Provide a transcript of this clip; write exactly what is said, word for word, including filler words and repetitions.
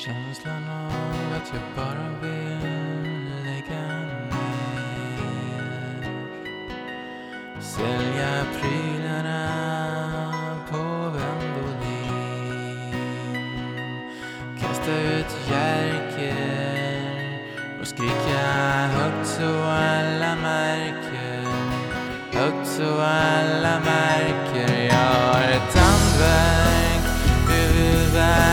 Känslan av att jag bara vill lägga ner, sälja prylarna på Vendolin, kasta ut Jerker och skrika högt så alla märker, högt så alla märker. Jag har ett tandvärk, huvudvärk